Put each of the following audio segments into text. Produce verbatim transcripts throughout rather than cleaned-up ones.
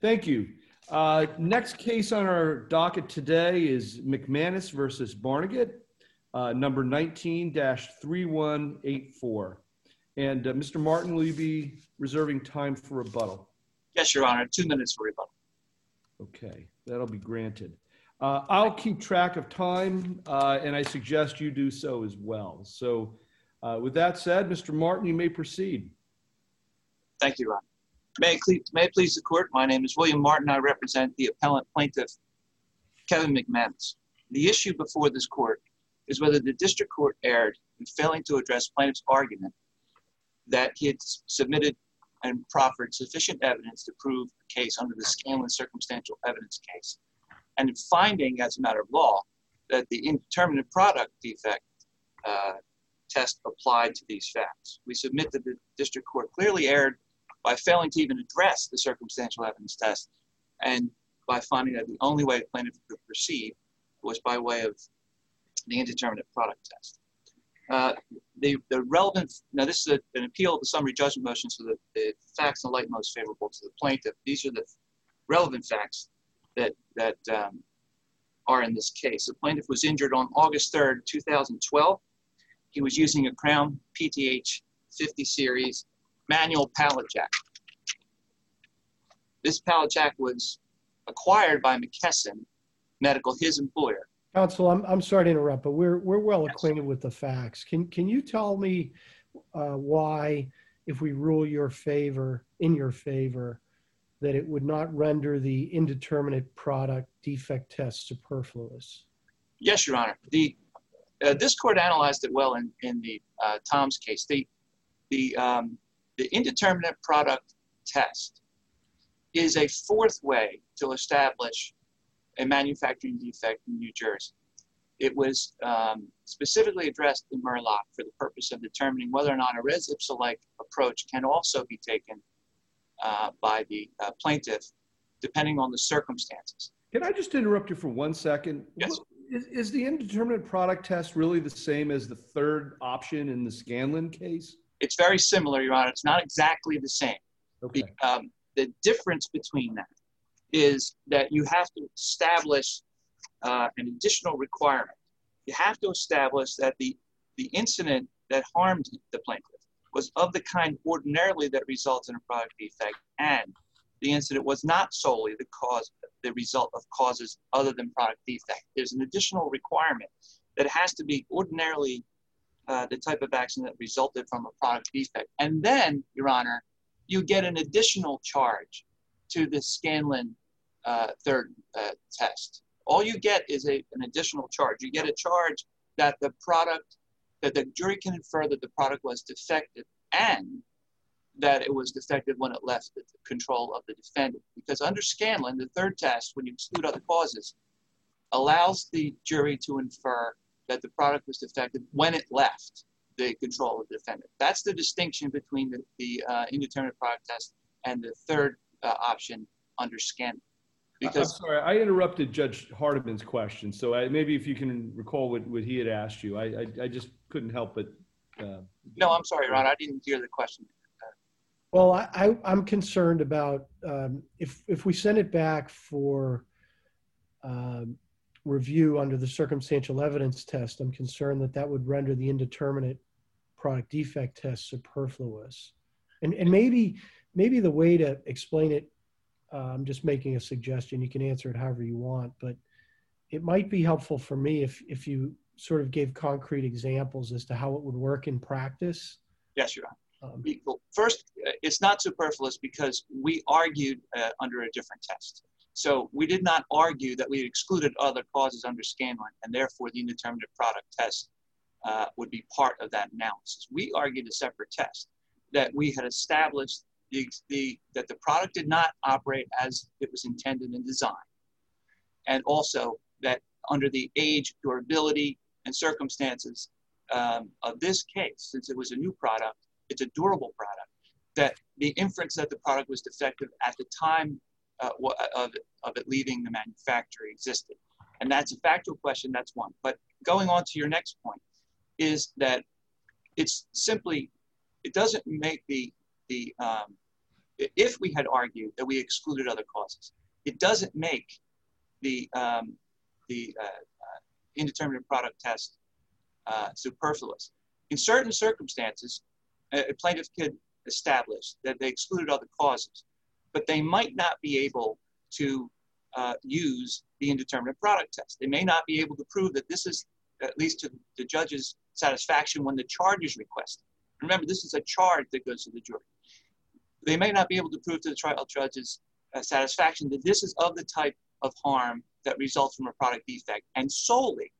Thank you. Uh, next case on our docket today is McManus versus Barnegat, uh, number nineteen dash three one eight four. And uh, Mister Martin, will you be reserving time for rebuttal? Yes, Your Honor. Two minutes for rebuttal. Okay, that'll be granted. Uh, I'll keep track of time, uh, and I suggest you do so as well. So uh, with that said, Mister Martin, you may proceed. Thank you, Your Honor. May it, may it please the court, my name is William Martin. I represent the appellant plaintiff, Kevin McManus. The issue before this court is whether the district court erred in failing to address plaintiff's argument that he had submitted and proffered sufficient evidence to prove the case under the Scanlon circumstantial evidence case, and in finding, as a matter of law, that the indeterminate product defect uh, test applied to these facts. We submit that the district court clearly erred by failing to even address the circumstantial evidence test, and by finding that the only way the plaintiff could proceed was by way of the indeterminate product test. Uh, the, the relevant, now this is a, an appeal of the summary judgment motion, so the, the facts in the light most favorable to the plaintiff. These are the relevant facts that, that um, are in this case. The plaintiff was injured on August third, two thousand twelve. He was using a Crown P T H fifty series manual pallet jack. This pallet jack was acquired by McKesson Medical, his employer. Counsel, I'm, I'm sorry to interrupt, but we're, we're well Yes. acquainted with the facts. Can, can you tell me uh, why, if we rule your favor, in your favor, that it would not render the indeterminate product defect test superfluous? Yes, Your Honor. The, uh, this court analyzed it well in, in the uh, Tom's case. The, the, um, the indeterminate product test is a fourth way to establish a manufacturing defect in New Jersey. It was um, specifically addressed in Murlock for the purpose of determining whether or not a res ipsa-like approach can also be taken uh, by the uh, plaintiff, depending on the circumstances. Can I just interrupt you for one second? Yes. Is, is the indeterminate product test really the same as the third option in the Scanlon case? It's very similar, Your Honor. It's not exactly the same. Okay. The, um, the difference between that is that you have to establish uh, an additional requirement. You have to establish that the, the incident that harmed the plaintiff was of the kind ordinarily that results in a product defect, and the incident was not solely the cause, the result of causes other than product defect. There's an additional requirement that it has to be ordinarily uh, the type of accident that resulted from a product defect. And then, Your Honor, you get an additional charge to the Scanlon uh, third uh, test. All you get is a, an additional charge. You get a charge that the product, that the jury can infer that the product was defective and that it was defective when it left the control of the defendant. Because under Scanlon, the third test, when you exclude other causes, allows the jury to infer that the product was defective when it left the control of the defendant. That's the distinction between the, the uh, indeterminate product test and the third uh, option under Scanlon. Because, I'm sorry, I interrupted Judge Hardiman's question, so I, maybe if you can recall what, what he had asked you. I, I, I just couldn't help but... Uh, no, I'm sorry, Ron, I didn't hear the question. Well, I, I, I'm concerned about um, if, if we send it back for um, review under the circumstantial evidence test, I'm concerned that that would render the indeterminate product defect test superfluous. And, and maybe, maybe the way to explain it, uh, I'm just making a suggestion, you can answer it however you want, but it might be helpful for me if, if you sort of gave concrete examples as to how it would work in practice. Yes, Your Honor. Um, Well, first, uh, it's not superfluous because we argued uh, under a different test. So we did not argue that we had excluded other causes under Scanlon, and therefore the indeterminate product test uh, would be part of that analysis. We argued a separate test, that we had established the, the, that the product did not operate as it was intended and designed, and also that under the age, durability, and circumstances um, of this case, since it was a new product, it's a durable product, that the inference that the product was defective at the time uh, of, of it leaving the manufacturer existed. And that's a factual question, that's one. But going on to your next point is that it's simply, it doesn't make the, the um, if we had argued that we excluded other causes, it doesn't make the, um, the uh, uh, indeterminate product test uh, superfluous. In certain circumstances, a, a plaintiff could establish that they excluded other causes, but they might not be able to uh, use the indeterminate product test. They may not be able to prove that this is, at least to the judge's satisfaction, when the charge is requested. Remember, this is a charge that goes to the jury. They may not be able to prove to the trial judge's uh, satisfaction that this is of the type of harm that results from a product defect and solely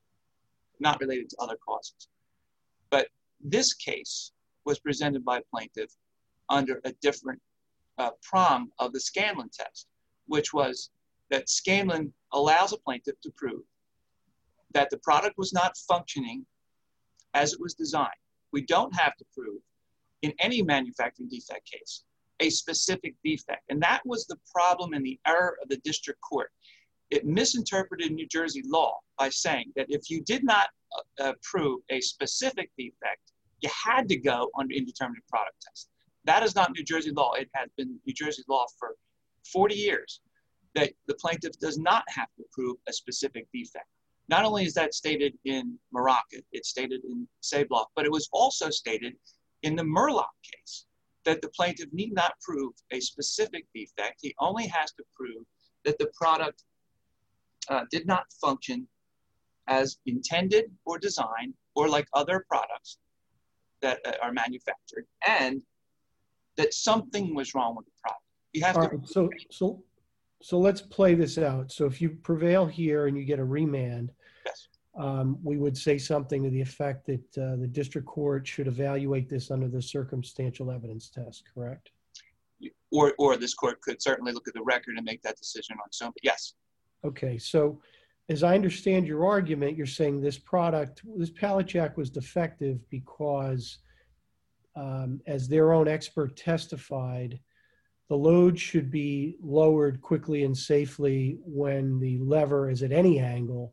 not related to other causes. But this case was presented by plaintiff under a different uh, prong of the Scanlon test, which was that Scanlon allows a plaintiff to prove that the product was not functioning as it was designed. We don't have to prove in any manufacturing defect case a specific defect. And that was the problem and the error of the district court. It misinterpreted New Jersey law by saying that if you did not uh, prove a specific defect, you had to go under indeterminate product test. That is not New Jersey law. It has been New Jersey law for forty years that the plaintiff does not have to prove a specific defect. Not only is that stated in Morocco, it's stated in Sablock, but it was also stated in the Murlock case that the plaintiff need not prove a specific defect. He only has to prove that the product uh, did not function as intended or designed or like other products that uh, are manufactured, and that something was wrong with the product. You have All to. right, so, so, so let's play this out. So if you prevail here and you get a remand, Yes. um, we would say something to the effect that uh, the district court should evaluate this under the circumstantial evidence test, correct? Or, or this court could certainly look at the record and make that decision on its own. But yes. Okay, so as I understand your argument, you're saying this product, this pallet jack was defective because, um, as their own expert testified, the load should be lowered quickly and safely when the lever is at any angle.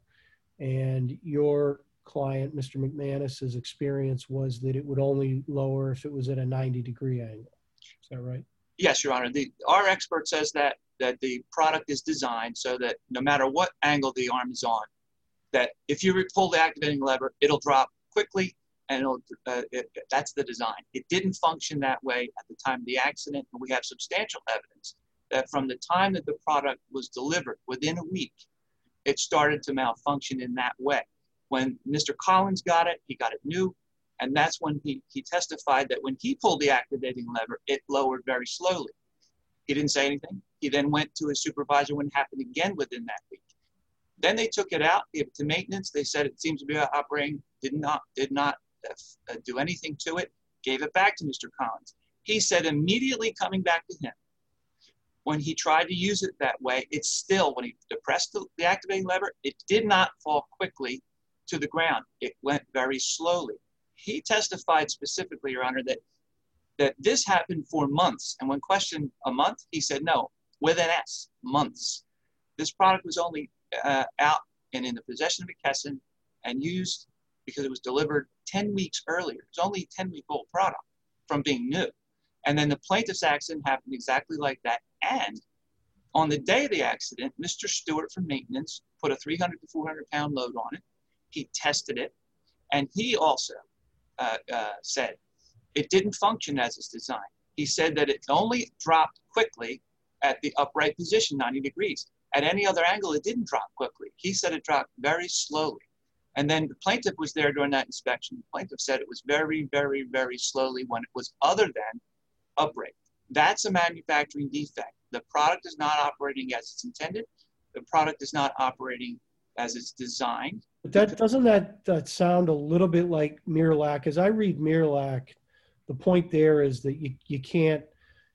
And your client, Mister McManus's experience was that it would only lower if it was at a ninety degree angle. Is that right? Yes, Your Honor. The, our expert says that that the product is designed so that no matter what angle the arm is on, that if you pull the activating lever, it'll drop quickly, and it'll, uh, it, that's the design. It didn't function that way at the time of the accident, and we have substantial evidence that from the time that the product was delivered, within a week, it started to malfunction in that way. When Mister Collins got it, he got it new, and that's when he, he testified that when he pulled the activating lever, it lowered very slowly. He didn't say anything. He then went to his supervisor when it happened again within that week. Then they took it out, gave it to maintenance. They said it seems to be operating, did not, did not uh, do anything to it, gave it back to Mister Collins. He said immediately coming back to him, when he tried to use it that way, it still, when he depressed the, the activating lever, it did not fall quickly to the ground. It went very slowly. He testified specifically, Your Honor, that that this happened for months. And when questioned a month, he said, no, with an S, months. This product was only uh, out and in the possession of McKesson and used because it was delivered ten weeks earlier. It's only a ten-week-old product from being new. And then the plaintiff's accident happened exactly like that. And on the day of the accident, Mister Stewart from maintenance put a three hundred to four hundred pound load on it. He tested it. And he also uh, uh, said it didn't function as it's designed. He said that it only dropped quickly at the upright position, ninety degrees. At any other angle, it didn't drop quickly. He said it dropped very slowly. And then the plaintiff was there during that inspection. The plaintiff said it was very, very, very slowly when it was other than upright. That's a manufacturing defect. The product is not operating as it's intended. The product is not operating as it's designed. But that doesn't that, that sound a little bit like Miralac? As I read Miralac, the point there is that you, you can't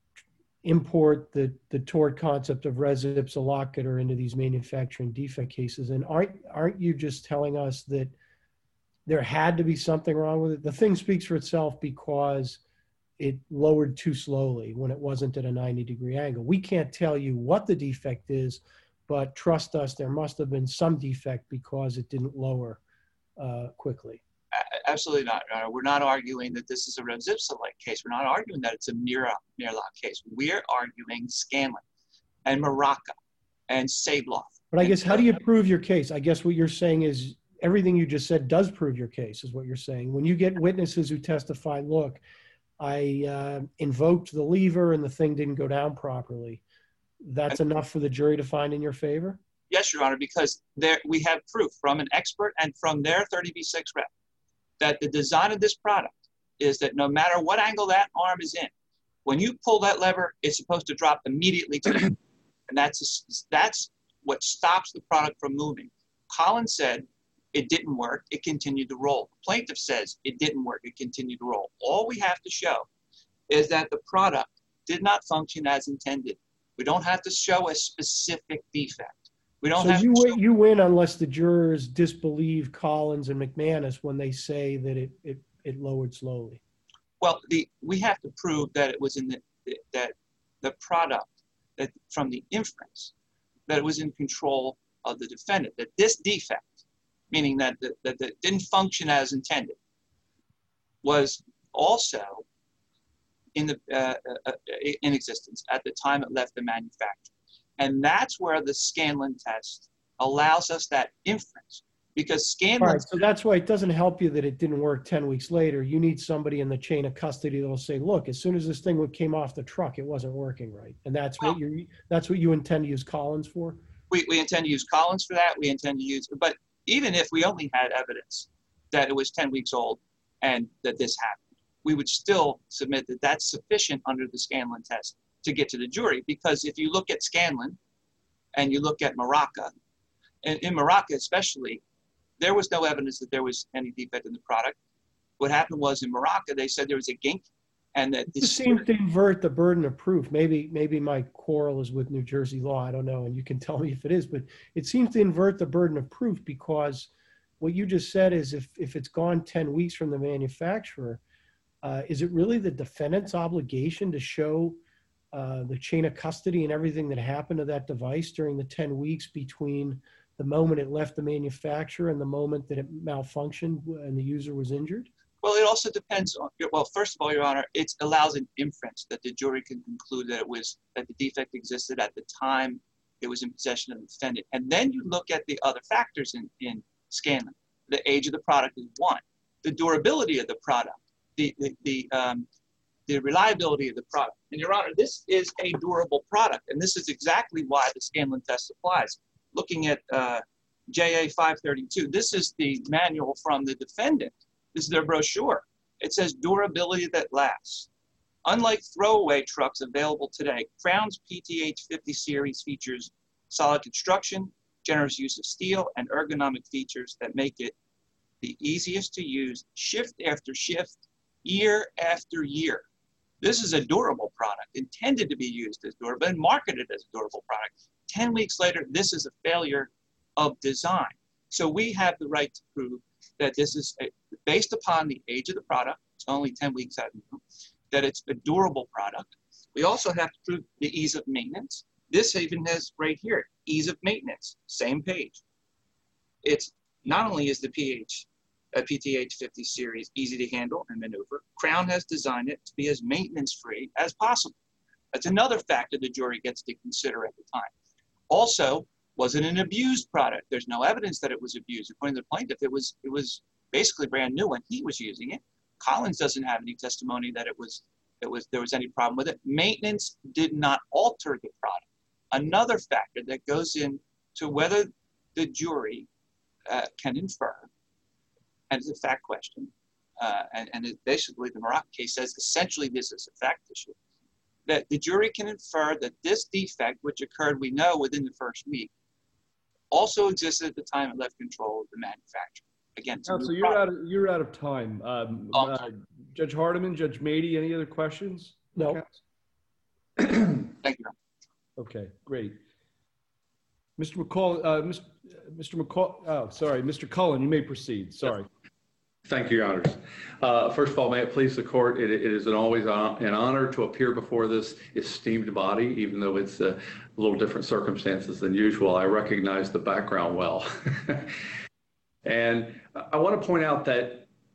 import the, the tort concept of res ipsa loquitur into these manufacturing defect cases. And aren't, aren't you just telling us that there had to be something wrong with it? The thing speaks for itself because it lowered too slowly when it wasn't at a ninety degree angle. We can't tell you what the defect is, but trust us, there must have been some defect because it didn't lower uh, quickly. Absolutely not, Your Honor. We're not arguing that this is a Rosipsa-like case. We're not arguing that it's a Mira, Mirlock case. We're arguing Scanlon and Maraca and Sabloff. But I guess, how do you prove your case? I guess what you're saying is everything you just said does prove your case, is what you're saying. When you get witnesses who testify, look, I uh, invoked the lever and the thing didn't go down properly, that's enough for the jury to find in your favor? Yes, Your Honor, because there we have proof from an expert and from their thirty B six rep that the design of this product is that no matter what angle that arm is in, when you pull that lever, it's supposed to drop immediately to the ground. And that's, that's what stops the product from moving. Collins said it didn't work, it continued to roll. The plaintiff says it didn't work, it continued to roll. All we have to show is that the product did not function as intended. We don't have to show a specific defect. We don't so have you, to win, show- you win unless the jurors disbelieve Collins and McManus when they say that it, it, it lowered slowly. Well, the, we have to prove that it was in the, that the product, that from the inference, that it was in control of the defendant, that this defect, meaning that the, that it didn't function as intended, was also in, the, uh, uh, in existence at the time it left the manufacturer. And that's where the Scanlon test allows us that inference, because Scanlon. All right, so that's why it doesn't help you that it didn't work ten weeks later. You need somebody in the chain of custody that will say, look, as soon as this thing came off the truck, it wasn't working right. And that's well, what you that's what you intend to use Collins for? We, we intend to use Collins for that. We intend to use, but even if we only had evidence that it was ten weeks old and that this happened, we would still submit that that's sufficient under the Scanlon test to get to the jury. Because if you look at Scanlon and you look at Maraca, and in Maraca especially, there was no evidence that there was any defect in the product. What happened was in Maraca, they said there was a gink, and that this seems to invert the burden of proof. Maybe, maybe my quarrel is with New Jersey law. I don't know, and you can tell me if it is. But it seems to invert the burden of proof, because what you just said is if if it's gone ten weeks from the manufacturer, uh, is it really the defendant's obligation to show uh, the chain of custody and everything that happened to that device during the ten weeks between the moment it left the manufacturer and the moment that it malfunctioned and the user was injured? Well, it also depends on, well, first of all, Your Honor, it allows an inference that the jury can conclude that it was, that the defect existed at the time it was in possession of the defendant. And then you look at the other factors in, in Scanlon. The age of the product is one. The durability of the product, the, the, the, um, the reliability of the product. And Your Honor, this is a durable product, and this is exactly why the Scanlon test applies. Looking at uh, J A five thirty-two, this is the manual from the defendant. This is their brochure. It says durability that lasts. Unlike throwaway trucks available today, Crown's P T H fifty series features solid construction, generous use of steel, and ergonomic features that make it the easiest to use shift after shift, year after year. This is a durable product, intended to be used as durable and marketed as a durable product. ten weeks later, this is a failure of design. So we have the right to prove that this is, a, based upon the age of the product, it's only ten weeks out, that it's a durable product. We also have to prove the ease of maintenance. This even has right here, ease of maintenance, same page. It's not only is the P H, uh, P T H fifty series easy to handle and maneuver, Crown has designed it to be as maintenance-free as possible. That's another factor the jury gets to consider at the time. Also, was it an abused product? There's no evidence that it was abused. According to the plaintiff, it was, it was basically brand new when he was using it. Collins doesn't have any testimony that it was, it was, there was any problem with it. Maintenance did not alter the product. Another factor that goes into whether the jury uh, can infer, and it's a fact question, uh, and, and it basically the Maraca case says essentially this is a fact issue, that the jury can infer that this defect, which occurred, we know, within the first week, also existed at the time it left control of the manufacturer. Again, so you're out, of, you're out of time. Um, oh, uh, Judge Hardiman, Judge Mady, any other questions? No. Thank you. Okay, great. Mister McCall, uh, Mister McCall, oh, sorry, Mister Cullen, you may proceed. Sorry. Thank you, Your Honors. Uh, first of all, may it please the court, it, it is an always an honor to appear before this esteemed body, even though it's a little different circumstances than usual. I recognize the background well. And I want to point out that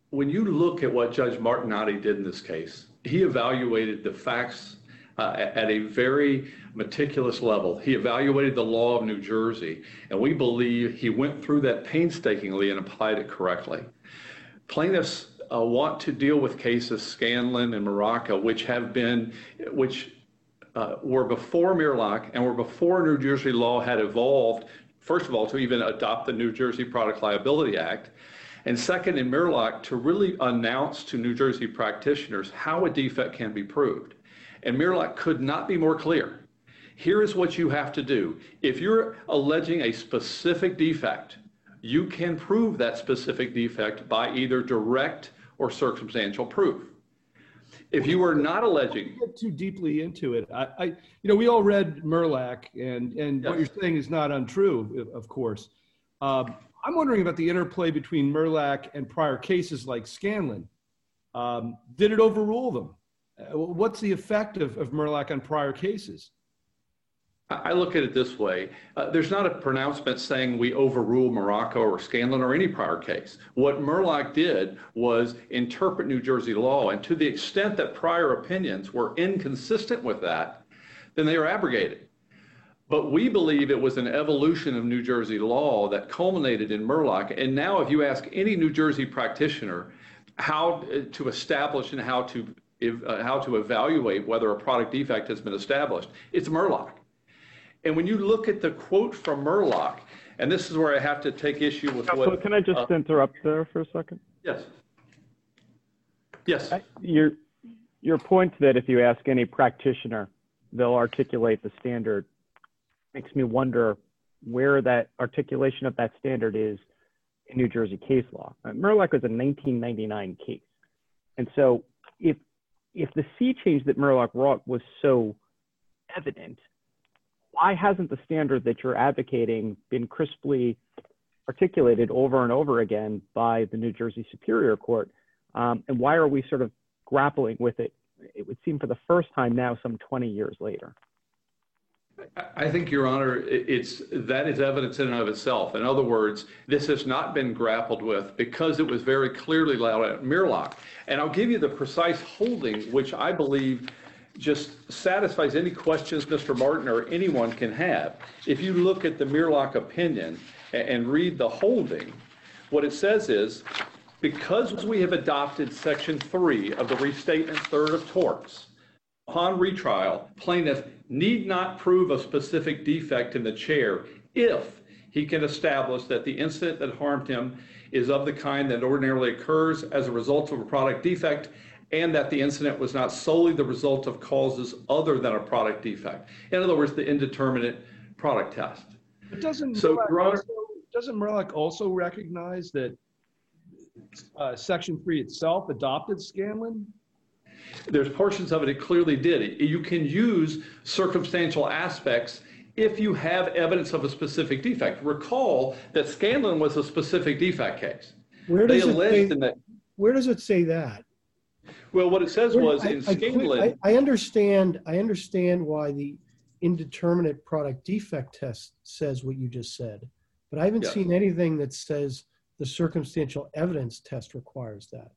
when you look at what Judge Martinotti did in this case, he evaluated the facts uh, at a very meticulous level. He evaluated the law of New Jersey, and we believe he went through that painstakingly and applied it correctly. Plaintiffs uh, want to deal with cases, Scanlon and Maraca, which have been, which uh, were before Murlock and were before New Jersey law had evolved, first of all, to even adopt the New Jersey Product Liability Act. And second, in Murlock, to really announce to New Jersey practitioners how a defect can be proved. And Murlock could not be more clear. Here is what you have to do. If you're alleging a specific defect, you can prove that specific defect by either direct or circumstantial proof. If you are not alleging, get too deeply into it, I, I, you know, we all read Murlock, and and Yes. what you're saying is not untrue, of course. Um, I'm wondering about the interplay between Murlock and prior cases like Scanlon. Um, did it overrule them? Uh, What's the effect of, of Murlock on prior cases? I look at it this way. Uh, there's not a pronouncement saying we overrule Maraca or Scanlon or any prior case. What Murlock did was interpret New Jersey law, and to the extent that prior opinions were inconsistent with that, then they are abrogated. But we believe it was an evolution of New Jersey law that culminated in Murlock. And now if you ask any New Jersey practitioner how to establish and how to, uh, how to evaluate whether a product defect has been established, it's Murlock. And when you look at the quote from Murlock, and this is where I have to take issue with Counsel, what... can I just uh, interrupt there for a second? Yes. Yes. Your, your point that if you ask any practitioner, they'll articulate the standard makes me wonder where that articulation of that standard is in New Jersey case law. Uh, Murlock was a nineteen ninety-nine case. And so if, if the sea change that Murlock wrought was so evident, why hasn't the standard that you're advocating been crisply articulated over and over again by the New Jersey Superior Court? Um, and why are we sort of grappling with it, it would seem, for the first time now, some twenty years later? I think, Your Honor, it's, that is evidence in and of itself. In other words, this has not been grappled with because it was very clearly laid out at Murlock. And I'll give you the precise holding, which I believe just satisfies any questions Mister Martin or anyone can have. If you look at the Murlock opinion and read the holding, what it says is, because we have adopted Section three of the Restatement Third of Torts, upon retrial, plaintiff need not prove a specific defect in the chair if he can establish that the incident that harmed him is of the kind that ordinarily occurs as a result of a product defect, and that the incident was not solely the result of causes other than a product defect. In other words, the indeterminate product test. But doesn't So, Murlock Your Honor- also, doesn't Murlock also recognize that uh, Section three itself adopted Scanlon? There's portions of it it clearly did. You can use circumstantial aspects if you have evidence of a specific defect. Recall that Scanlon was a specific defect case. Where They does it alleged say, in that, where does it say that? well, what it says Where- was I- in I- Scanlon, I, I understand, I understand why the indeterminate product defect test says what you just said, but I haven't Yes. seen anything that says the circumstantial evidence test requires that.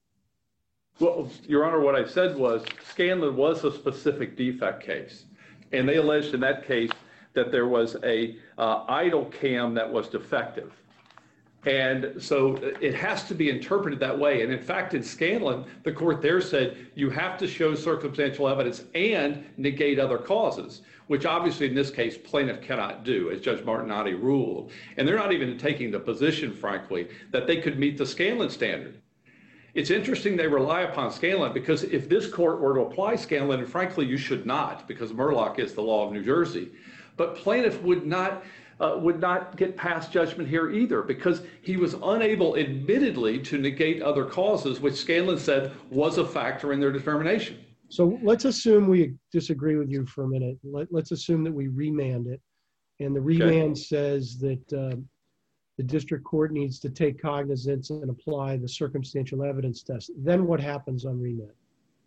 well, Your Honor, what I said was Scanlon was a specific defect case. And they alleged in that case that there was a uh, idle cam that was defective. And so it has to be interpreted that way. And in fact, in Scanlon, the court there said you have to show circumstantial evidence and negate other causes, which obviously in this case plaintiff cannot do, as Judge Martinotti ruled. And they're not even taking the position, frankly, that they could meet the Scanlon standard. It's interesting they rely upon Scanlon because if this court were to apply Scanlon, and frankly you should not, because Murlock is the law of New Jersey, but plaintiff would not Uh, would not get past judgment here either because he was unable, admittedly, to negate other causes, which Scanlon said was a factor in their determination. So let's assume we disagree with you for a minute. Let, let's assume that we remand it. And the remand says that um, the district court needs to take cognizance and apply the circumstantial evidence test. Then what happens on remand?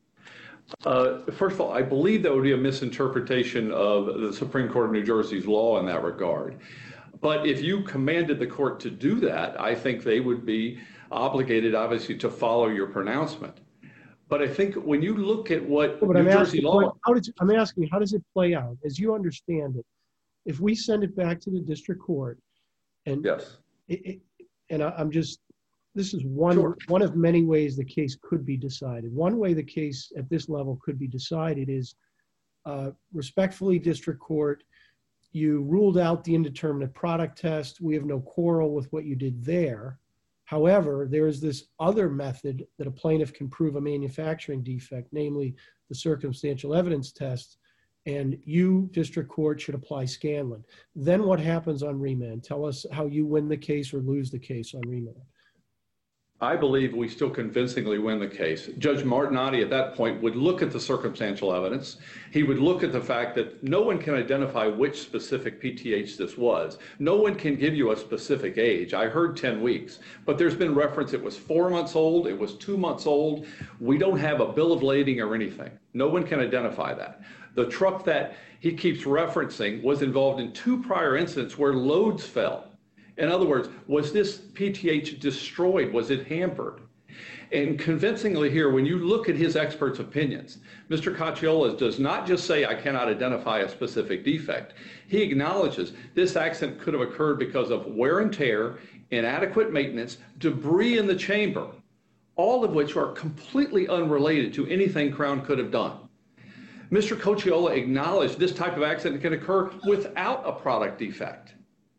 Uh, first of all, I believe that would be a misinterpretation of the Supreme Court of New Jersey's law in that regard. But if you commanded the court to do that, I think they would be obligated, obviously, to follow your pronouncement. But I think when you look at what But New I'm Jersey asking, law, how did, I'm asking, how does it play out? As you understand it, if we send it back to the district court and, yes, it, it, and I, I'm just, this is one, Sure. one of many ways the case could be decided. One way the case at this level could be decided is uh, respectfully, district court, you ruled out the indeterminate product test. We have no quarrel with what you did there. However, there is this other method that a plaintiff can prove a manufacturing defect, namely the circumstantial evidence test, and you, district court, should apply Scanlon. Then what happens on remand? Tell us how you win the case or lose the case on remand. I believe we still convincingly win the case. Judge Martinotti at that point would look at the circumstantial evidence. He would look at the fact that no one can identify which specific P T H this was. No one can give you a specific age. I heard ten weeks, but there's been reference it was four months old, it was two months old. We don't have a bill of lading or anything. No one can identify that. The truck that he keeps referencing was involved in two prior incidents where loads fell. In other words, was this P T H destroyed? Was it hampered? And convincingly here, when you look at his expert's opinions, Mister Cacciola does not just say, I cannot identify a specific defect. He acknowledges this accident could have occurred because of wear and tear, inadequate maintenance, debris in the chamber, all of which are completely unrelated to anything Crown could have done. Mister Cacciola acknowledged this type of accident can occur without a product defect.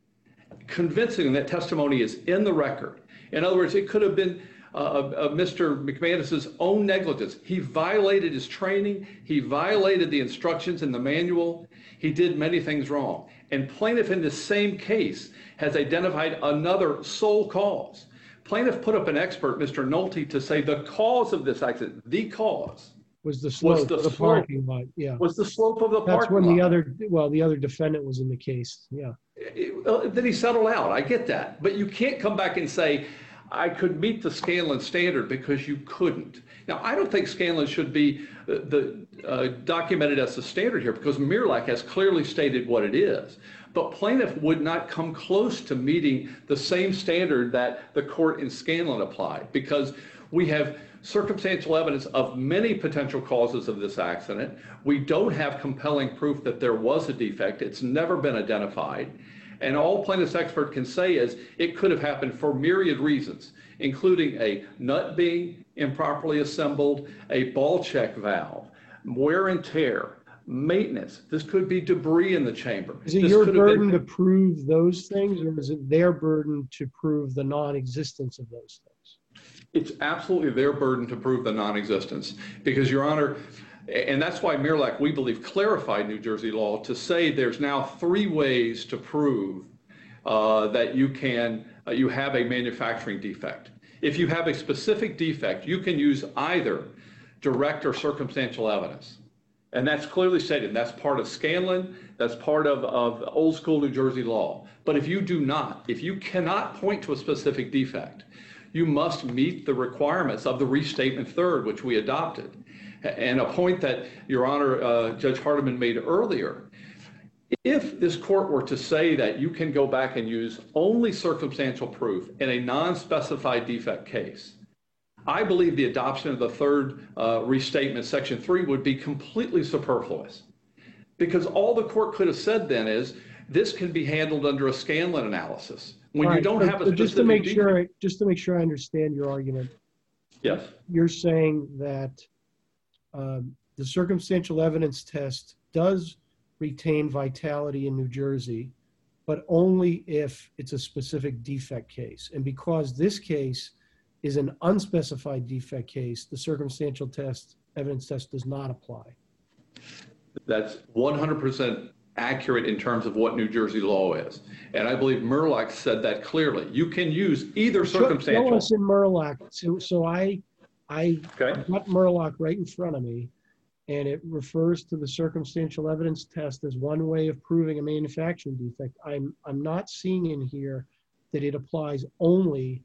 Convincing that testimony is in the record. In other words, it could have been uh, uh, Mister McManus's own negligence. He violated his training. He violated the instructions in the manual. He did many things wrong. And plaintiff in this same case has identified another sole cause. Plaintiff put up an expert, Mister Nolte, to say the cause of this accident, the cause, Was the slope was the, of the slope, parking lot, yeah. was the slope of the That's parking when lot. the other, well, the other defendant was in the case, yeah. It, uh, then he settled out. I get that. But you can't come back and say, I could meet the Scanlon standard because you couldn't. Now, I don't think Scanlon should be uh, the, uh, documented as the standard here because Mirlac has clearly stated what it is. But plaintiff would not come close to meeting the same standard that the court in Scanlon applied because we have circumstantial evidence of many potential causes of this accident. We don't have compelling proof that there was a defect. It's never been identified. And all plaintiff's expert can say is it could have happened for myriad reasons, including a nut being improperly assembled, a ball check valve, wear and tear, maintenance. This could be debris in the chamber. Is it this your could have burden been, to prove those things, or is it their burden to prove the non-existence of those things? It's absolutely their burden to prove the non-existence because, Your Honor, and that's why Mirlac, we believe, clarified New Jersey law to say there's now three ways to prove uh, that you can, uh, you have a manufacturing defect. If you have a specific defect, you can use either direct or circumstantial evidence. And that's clearly stated. That's part of Scanlon. That's part of, of old school New Jersey law. But if you do not, if you cannot point to a specific defect, you must meet the requirements of the restatement third, which we adopted. And a point that, Your Honor, uh, Judge Hardiman made earlier, if this court were to say that you can go back and use only circumstantial proof in a non-specified defect case, I believe the adoption of the third uh, restatement, section three, would be completely superfluous. Because all the court could have said then is, this can be handled under a Scanlon analysis. When All you right, don't so- have a so specific just to make defect. sure, just to make sure I understand your argument, Yes. you're saying that um, the circumstantial evidence test does retain vitality in New Jersey, but only if it's a specific defect case. And because this case is an unspecified defect case, the circumstantial test, evidence test does not apply. That's one hundred percent accurate in terms of what New Jersey law is. And I believe Mirlac said that clearly. You can use either Show- circumstantial. Show us in Mirlac. So, so I, I Okay. got Mirlac right in front of me, and it refers to the circumstantial evidence test as one way of proving a manufacturing defect. I'm, I'm not seeing in here that it applies only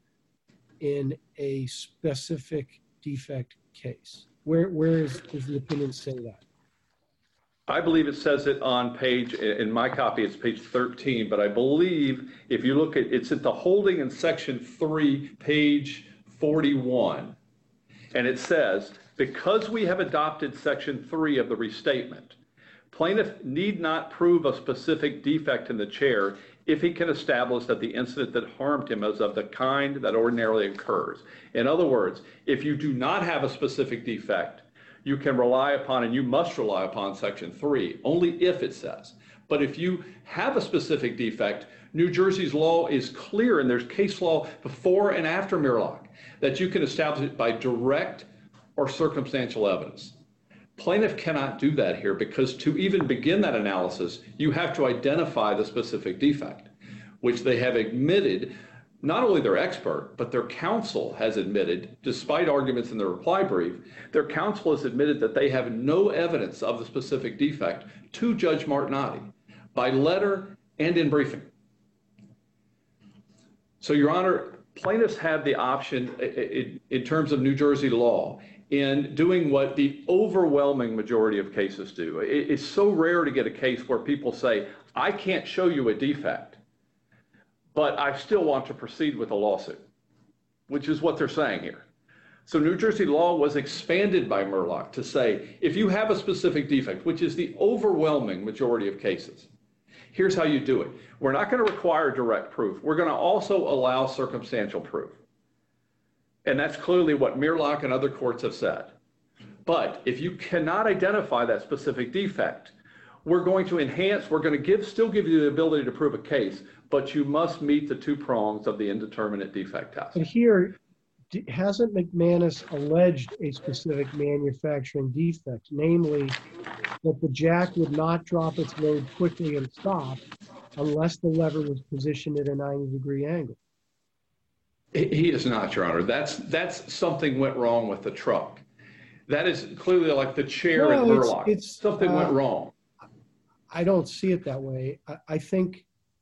in a specific defect case. Where, where is, does the opinion say that? I believe it says it on page, in my copy, it's page thirteen, but I believe if you look at, it's at the holding in section three, page forty-one. And it says, because we have adopted section three of the restatement, plaintiff need not prove a specific defect in the chair if he can establish that the incident that harmed him is of the kind that ordinarily occurs. In other words, if you do not have a specific defect, you can rely upon, and you must rely upon section three, only if it says. But if you have a specific defect, New Jersey's law is clear, and there's case law before and after Murlock, that you can establish it by direct or circumstantial evidence. Plaintiff cannot do that here because to even begin that analysis, you have to identify the specific defect, which they have admitted, not only their expert, but their counsel has admitted, despite arguments in their reply brief, their counsel has admitted that they have no evidence of the specific defect to Judge Martinotti by letter and in briefing. So, Your Honor, plaintiffs have the option in, in terms of New Jersey law in doing what the overwhelming majority of cases do. It, it's so rare to get a case where people say, I can't show you a defect, but I still want to proceed with a lawsuit, which is what they're saying here. So New Jersey law was expanded by Murlock to say, if you have a specific defect, which is the overwhelming majority of cases, here's how you do it. We're not going to require direct proof. We're going to also allow circumstantial proof. And that's clearly what Murlock and other courts have said. But if you cannot identify that specific defect, we're going to enhance, we're going to give, still give you the ability to prove a case, but you must meet the two prongs of the indeterminate defect test. But here, hasn't McManus alleged a specific manufacturing defect, namely that the jack would not drop its load quickly and stop unless the lever was positioned at a ninety degree angle? He is not, Your Honor. That's that's something went wrong with the truck. That is clearly like the chair no, in Murlock. It's, it's, something uh, went wrong. I don't see it that way. I, I think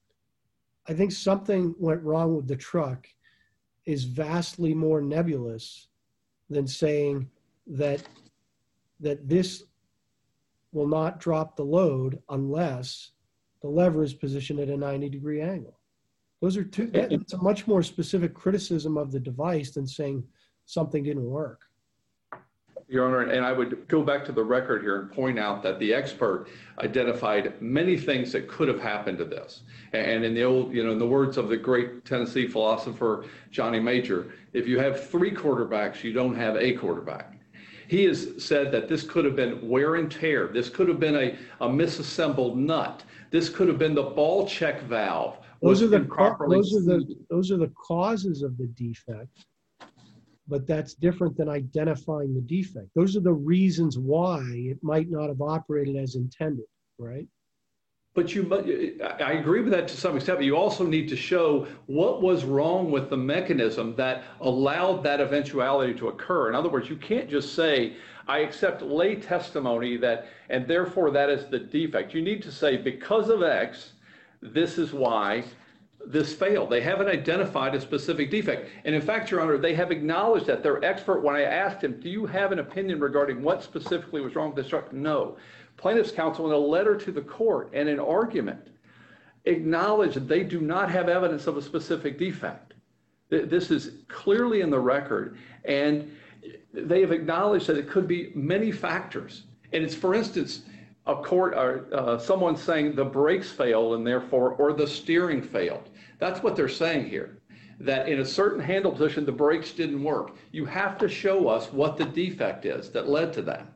I think something went wrong with the truck is vastly more nebulous than saying that that this will not drop the load unless the lever is positioned at a ninety degree angle. Those are two, that's a much more specific criticism of the device than saying something didn't work. Your Honor, and I would go back to the record here and point out that the expert identified many things that could have happened to this. And in the old, you know, in the words of the great Tennessee philosopher Johnny Major, if you have three quarterbacks, you don't have a quarterback. He has said that this could have been wear and tear. This could have been a, a misassembled nut. This could have been the ball check valve. Those are the those are the those are the causes of the defect, but that's different than identifying the defect. Those are the reasons why it might not have operated as intended, right? But you, I agree with that to some extent, but you also need to show what was wrong with the mechanism that allowed that eventuality to occur. In other words, you can't just say, I accept lay testimony that, and therefore that is the defect. You need to say, because of X, this is why this failed. They haven't identified a specific defect. And in fact, Your Honor, they have acknowledged that. Their expert, when I asked him, do you have an opinion regarding what specifically was wrong with this truck? No. Plaintiff's counsel, in a letter to the court and an argument, acknowledged that they do not have evidence of a specific defect. This is clearly in the record, and they have acknowledged that it could be many factors. And it's, for instance, a court or uh, someone saying the brakes failed and therefore, or the steering failed. That's what they're saying here, that in a certain handle position, the brakes didn't work. You have to show us what the defect is that led to that.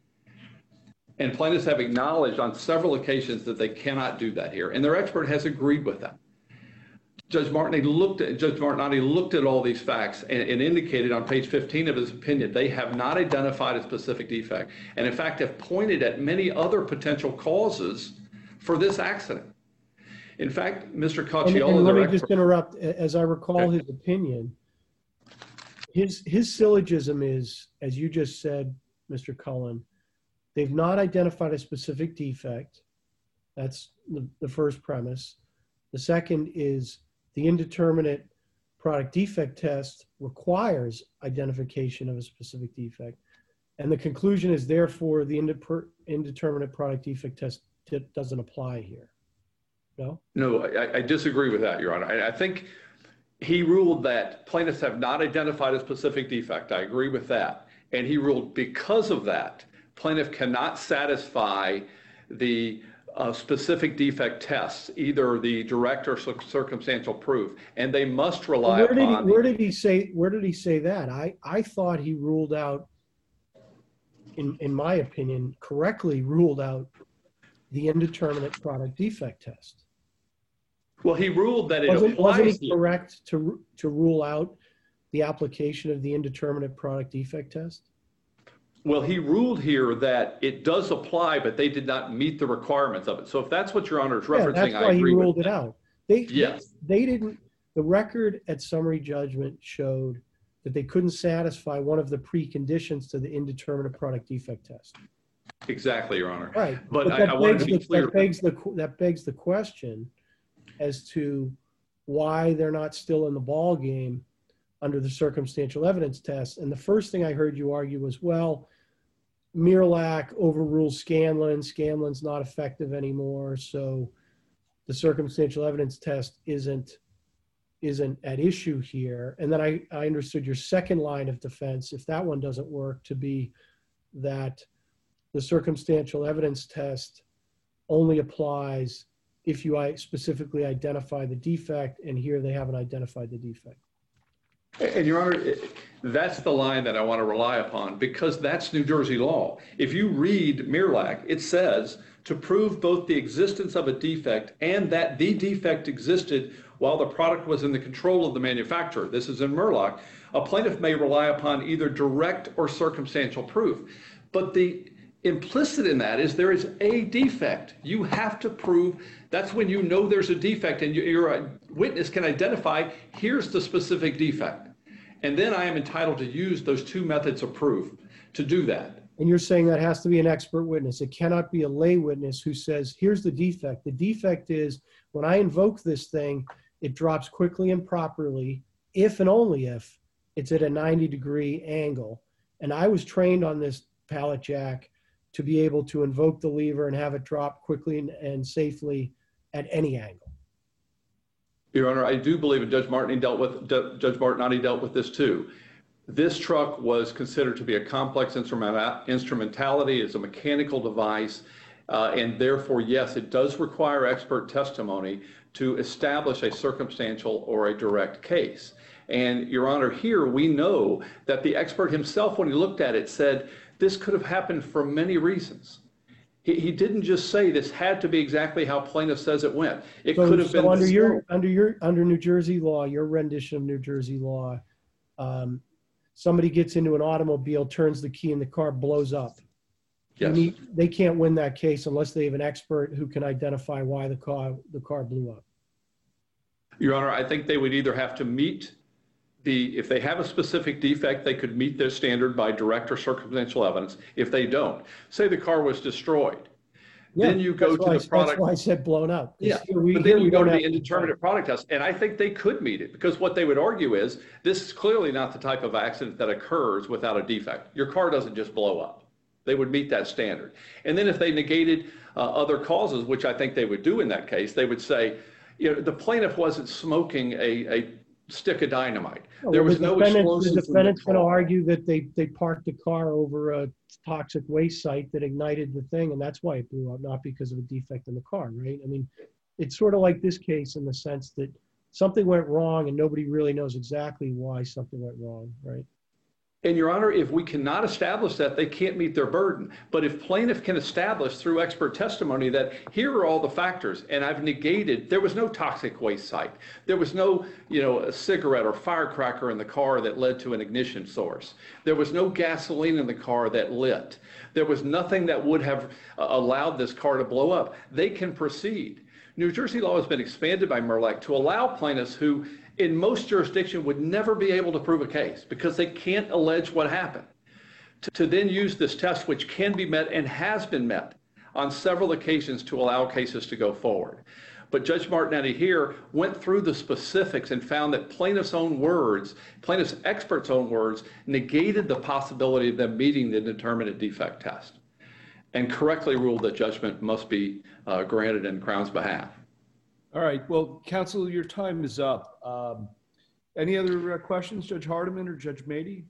And plaintiffs have acknowledged on several occasions that they cannot do that here. And their expert has agreed with that. Judge Martinotti looked at, Judge Martinotti looked at all these facts and, and indicated on page fifteen of his opinion, they have not identified a specific defect. And in fact, have pointed at many other potential causes for this accident. In fact, Mister Cacciolo, and, and let me expert, just interrupt. As I recall okay. his opinion, his, his syllogism is, as you just said, Mister Cullen, they've not identified a specific defect. That's the, the first premise. The second is the indeterminate product defect test requires identification of a specific defect. And the conclusion is therefore the indeter- indeterminate product defect test t- doesn't apply here. No? No, I, I disagree with that, Your Honor. I, I think he ruled that plaintiffs have not identified a specific defect. I agree with that. And he ruled because of that, plaintiff cannot satisfy the uh, specific defect tests, either the direct or circumstantial proof, and they must rely well, where did upon. He, where did he say? Where did he say that? I I thought he ruled out, in in my opinion, correctly ruled out the indeterminate product defect test. Well, he ruled that it wasn't, applies. Wasn't he correct to to rule out the application of the indeterminate product defect test? Well, he ruled here that it does apply, but they did not meet the requirements of it. So if that's what Your Honor is referencing, yeah, that's why I agree he ruled with it that. out. They, yes. They, they didn't, the record at summary judgment showed that they couldn't satisfy one of the preconditions to the indeterminate product defect test. Exactly, Your Honor. Right. But, but I, that, I wanted begs to be the, clear. that, begs the, that begs the question as to why they're not still in the ball game under the circumstantial evidence test. And the first thing I heard you argue was, well, Miralac overrules Scanlon. Scanlon's not effective anymore, so the circumstantial evidence test isn't isn't at issue here. And then I, I understood your second line of defense, if that one doesn't work, to be that the circumstantial evidence test only applies if you specifically identify the defect, and here they haven't identified the defect. And Your Honor, that's the line that I want to rely upon because that's New Jersey law. If you read Miralac, it says to prove both the existence of a defect and that the defect existed while the product was in the control of the manufacturer. This is in Miralac. A plaintiff may rely upon either direct or circumstantial proof. But the implicit in that is there is a defect. You have to prove. That's when you know there's a defect and your witness can identify, here's the specific defect. And then I am entitled to use those two methods of proof to do that. And you're saying that has to be an expert witness. It cannot be a lay witness who says, here's the defect. The defect is when I invoke this thing, it drops quickly and properly, if and only if it's at a ninety degree angle. And I was trained on this pallet jack to be able to invoke the lever and have it drop quickly and, and safely at any angle. Your Honor, I do believe, and Judge Martini dealt with Judge Martinotti dealt with this too. This truck was considered to be a complex instrumentality. It's a mechanical device, uh, and therefore, yes, it does require expert testimony to establish a circumstantial or a direct case. And Your Honor, here we know that the expert himself, when he looked at it, said this could have happened for many reasons. He, he didn't just say this had to be exactly how plaintiff says it went. It so, could have so been under your under your under New Jersey law, your rendition of New Jersey law. Um, somebody gets into an automobile, turns the key, and the car blows up. Yes. Need, they can't win that case unless they have an expert who can identify why the car the car blew up. Your Honor, I think they would either have to meet the, if they have a specific defect, they could meet their standard by direct or circumstantial evidence. If they don't, say the car was destroyed, yeah, then you go to the I, product. That's why I said blown up. Yeah, we, but then you go to the to indeterminate product test, and I think they could meet it because what they would argue is this is clearly not the type of accident that occurs without a defect. Your car doesn't just blow up. They would meet that standard. And then if they negated uh, other causes, which I think they would do in that case, they would say, you know, the plaintiff wasn't smoking a, a stick of dynamite. No, there was the no defendant, explosives. The defendant's going to argue that they, they parked the car over a toxic waste site that ignited the thing, and that's why it blew up, not because of a defect in the car, right? I mean, it's sort of like this case in the sense that something went wrong and nobody really knows exactly why something went wrong, right? And Your Honor, if we cannot establish that, they can't meet their burden. But if plaintiff can establish through expert testimony that here are all the factors, and I've negated, there was no toxic waste site. There was no, you know, a cigarette or firecracker in the car that led to an ignition source. There was no gasoline in the car that lit. There was nothing that would have uh, allowed this car to blow up. They can proceed. New Jersey law has been expanded by Miralac to allow plaintiffs who in most jurisdictions would never be able to prove a case because they can't allege what happened, to, to then use this test, which can be met and has been met on several occasions to allow cases to go forward. But Judge Martinetti here went through the specifics and found that plaintiff's own words, plaintiff's experts' own words, negated the possibility of them meeting the indeterminate defect test, and correctly ruled that judgment must be uh, granted in Crown's behalf. All right. Well, counsel, your time is up. Um, any other uh, questions, Judge Hardiman or Judge Mady?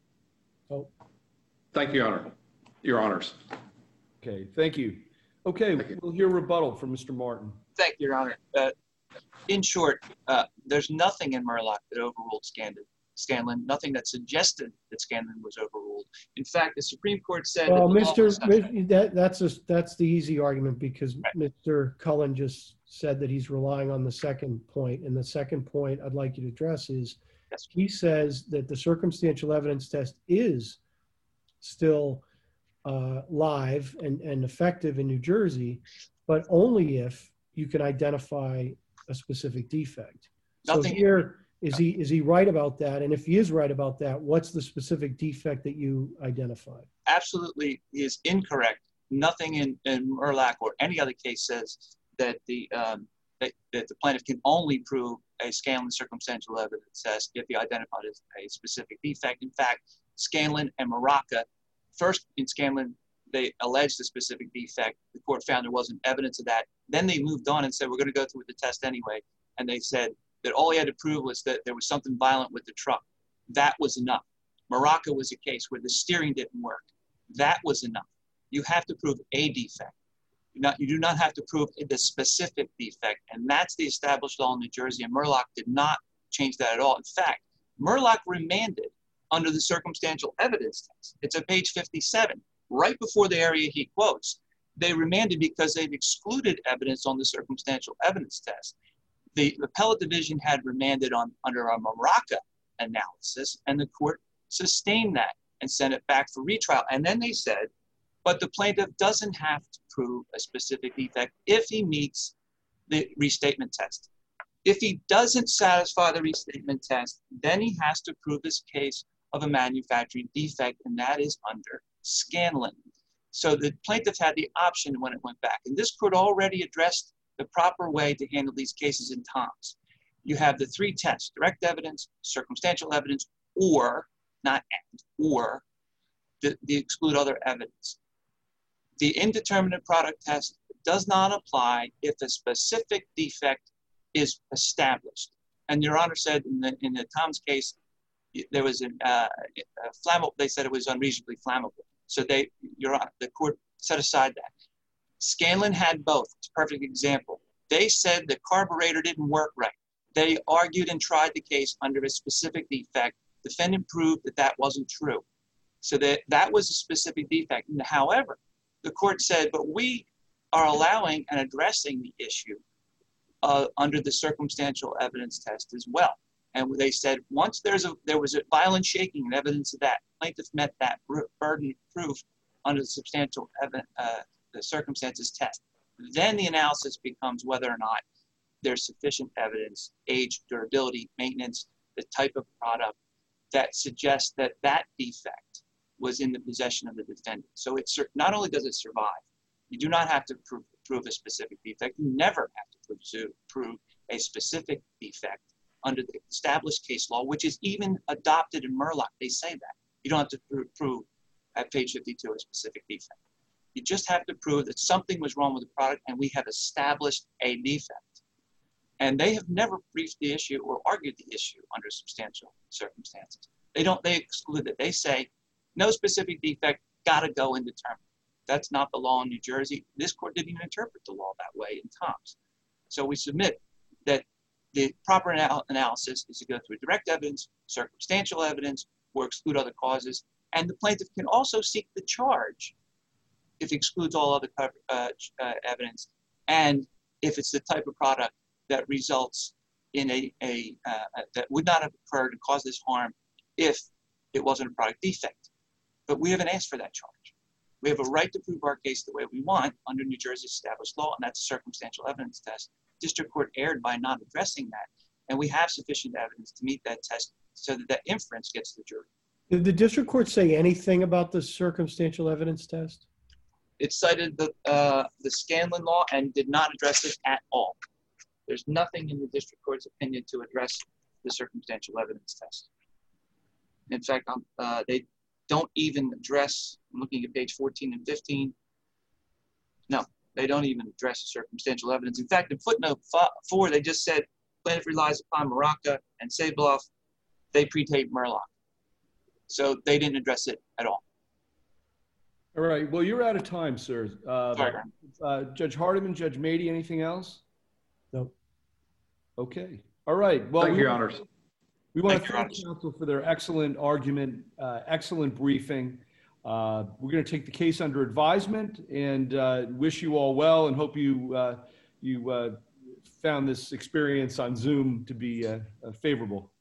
Oh, Thank you, Your Honor. Your Honors. Okay. Thank you. Okay. you. We'll hear rebuttal from Mister Martin. Thank you, Your Honor. Uh, in short, uh, there's nothing in Murlock that overruled Scanlon. Scanlon, nothing that suggested that Scanlon was overruled. In fact, the Supreme Court said. well, that Mister was that that's a, that's the easy argument because Right. Mister Cullen just said that he's relying on the second point, and the second point I'd like you to address is Yes. he says that the circumstantial evidence test is still uh, live and, and effective in New Jersey, but only if you can identify a specific defect. Nothing- So here, is he is he right about that? And if he is right about that, what's the specific defect that you identified? absolutely is incorrect. Nothing in, in Murlock or any other case says that the um, that, that the plaintiff can only prove a Scanlon circumstantial evidence test if he identified as a specific defect. In fact, Scanlon and Maraca, first in Scanlon, they alleged a specific defect. The court found there wasn't evidence of that. Then they moved on and said, we're going to go through the test anyway. And they said that all he had to prove was that there was something violent with the truck. That was enough. Maraca was a case where the steering didn't work. That was enough. You have to prove a defect. You, not, you do not have to prove the specific defect. And that's the established law in New Jersey. And Murlock did not change that at all. In fact, Murlock remanded under the circumstantial evidence test. It's on page fifty-seven, right before the area he quotes. They remanded because they've excluded evidence on the circumstantial evidence test. The appellate division had remanded on under a Maraca analysis, and the court sustained that and sent it back for retrial. And then they said, but the plaintiff doesn't have to prove a specific defect if he meets the restatement test. If he doesn't satisfy the restatement test, then he has to prove his case of a manufacturing defect, and that is under Scanlon. So the plaintiff had the option when it went back. And this court already addressed the proper way to handle these cases in Tom's. You have the three tests: direct evidence, circumstantial evidence, or, not and, or the, the exclude other evidence. The indeterminate product test does not apply if a specific defect is established. And Your Honor said in the, in the Tom's case, there was an, uh, a flammable, they said it was unreasonably flammable. So they, Your Honor, the court set aside that. Scanlon had both. It's a perfect example. They said the carburetor didn't work right. They argued and tried the case under a specific defect. Defendant proved that that wasn't true. So that, that was a specific defect. However, the court said, but we are allowing and addressing the issue uh, under the circumstantial evidence test as well. And they said, once there's a, there was a violent shaking and evidence of that, plaintiff met that burden of proof under the substantial evidence, uh, the circumstances test. Then the analysis becomes whether or not there's sufficient evidence, age, durability, maintenance, the type of product that suggests that that defect was in the possession of the defendant. So it's not only does it survive, you do not have to prove, prove a specific defect. You never have to prove, prove a specific defect under the established case law, which is even adopted in Murlock. They say that. You don't have to prove, prove at page fifty-two a specific defect. You just have to prove that something was wrong with the product and we have established a defect. And they have never briefed the issue or argued the issue under substantial circumstances. They don't, they exclude it. They say, no specific defect, gotta go indeterminate. That's not the law in New Jersey. This court didn't even interpret the law that way in Tom's. So we submit that the proper anal analysis is to go through direct evidence, circumstantial evidence, or exclude other causes. And the plaintiff can also seek the charge if it excludes all other uh, uh, evidence, and if it's the type of product that results in a, a uh, that would not have occurred and caused this harm if it wasn't a product defect. But we haven't asked for that charge. We have a right to prove our case the way we want under New Jersey's established law, and that's a circumstantial evidence test. District court erred by not addressing that, and we have sufficient evidence to meet that test so that that inference gets to the jury. Did the district court say anything about the circumstantial evidence test? It cited the uh, the Scanlon law and did not address it at all. There's nothing in the district court's opinion to address the circumstantial evidence test. In fact, um, uh, they don't even address, I'm looking at page fourteen and fifteen. No, they don't even address the circumstantial evidence. In fact, in footnote four, they just said plaintiff relies upon Maraca and Sabloff. They predate Murlock. So they didn't address it at all. All right. Well, you're out of time, sir. Uh, Sorry. uh, Judge Hardiman, Judge Mady, anything else? No. Okay. All right. Well, Thank we, you, Your Honors. we want Thank to you, thank Your counsel for their excellent argument, uh, excellent briefing. Uh, we're going to take the case under advisement and uh, wish you all well and hope you uh, you uh, found this experience on Zoom to be uh, uh, favorable.